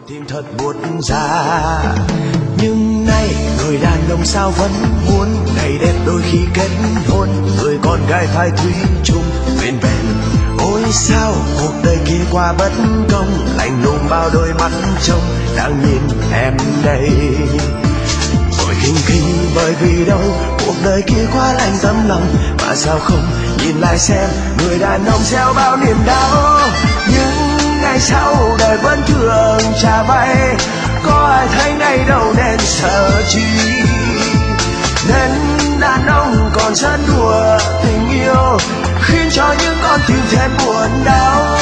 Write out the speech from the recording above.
tim thật buốt giá. Nhưng nay người đàn ông sao vẫn muốn ngày đẹp đôi khi kết hôn, người con gái phải thủy chung bên bền. Ôi sao cuộc đời kia qua bất công, lạnh lùng bao đôi mắt trông đang nhìn em đây. Vội khinh khi bởi vì đâu cuộc đời kia quá lạnh tấm lòng, mà sao không nhìn lại xem người đàn ông gieo bao niềm đau. Những ngày sau đời vẫn thường trả vay, có ai thấy ngay đâu nên sợ chi. Nên đàn ông còn rất đùa tình yêu, khiến cho những con tim thêm buồn đau.